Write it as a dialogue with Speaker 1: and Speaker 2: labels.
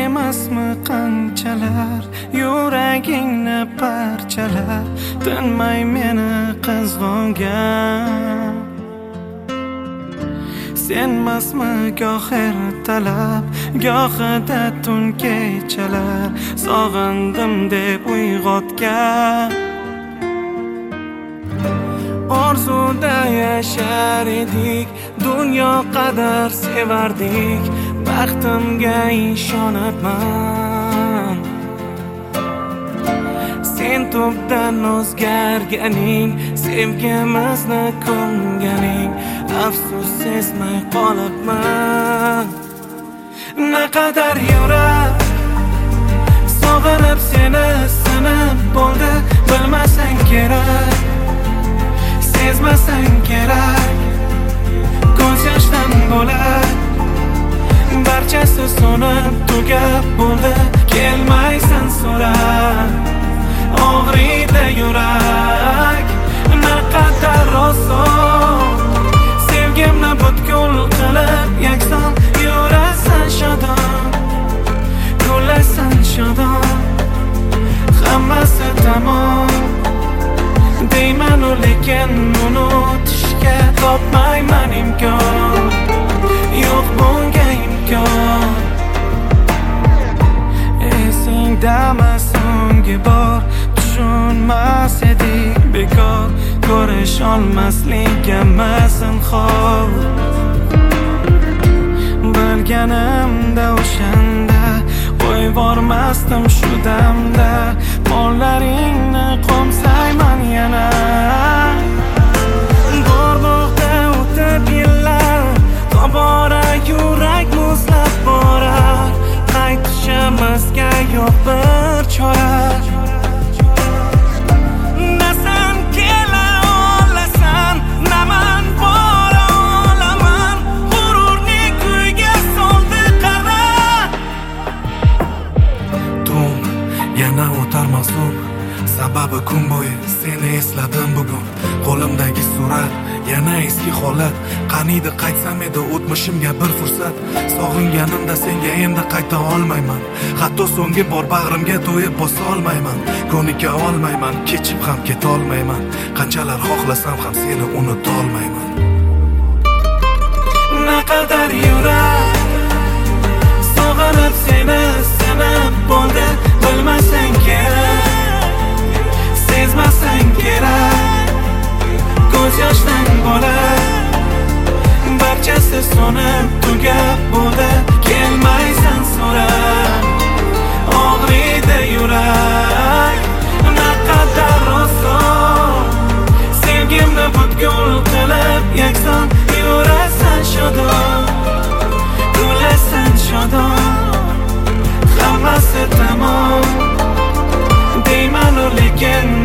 Speaker 1: emasmi qanchalar yuragingni parchalar tinmay meni qizg'ongan. Senmasmi goh ertalab gohida tun kechalar sog'indim deb uyg'otgan. Orzuda yashar edik, dunyo qadar sevardik, baxtimga ishonibman. Sen tubdan o'zgarganing, sevgimizni ko'nganing, afsus sezmay qolibman. Naqadar yurak sog'inib seni sinib bo'ldi, bilmasang kerak, sezmasang kerak, ko'z yoshdan bo'lak, barchasi so'nib tugab bo'ldi, kelmaysan so'rab, og'riydi yurak. Naqadar oson sevgimni butkul qilib yakson yurasan shodon, gullaysan shodon, hammasi tamom deyman, lekin unutishga topmayman imkon, yo'q bunga imkon. Esingdami so'nggi bor tushunmas edik, bekor ko'rish olmasligimiz zinhor. Bilganimda o'shanda qo'yvormasdim shu damda, qo'llaringni qo'msayman yana. Go'rboqda o'tib yillar, tobora yurak muzlab borar, qaytishimizga yo'q bir chora. Nasan kela olasan, naman bora olaman, g'ururni kuyga soldi qara. Tun yana o'tar mazlum, sababi kun bo'yi seni esladim bugun. Qo'limdagi surat yana eski holat, qaniydi qaytsam edi o'tmishimga bir fursat. Sog'inganimda senga endi qayta olmayman, hatto so'nggi bor bag'rimga to'yib bosa olmayman, ko'nika olmayman, kechib ham ketolmayman, qanchalar xohlasam ham seni unuta olmayman. Naqadar yurak sog'inib seni sinib bo'ldi, bilmasang kerak, sezmasang kerak, ko'z yoshdan bo'lak, barchasi so'nib tugab bo'ldi, kelmaysan so'rab, og'riydi yurak. Naqadar oson sevgimni butkul qilib yakson yurasan shodon, gullaysan shodon, hammasi tamom deyman, lekin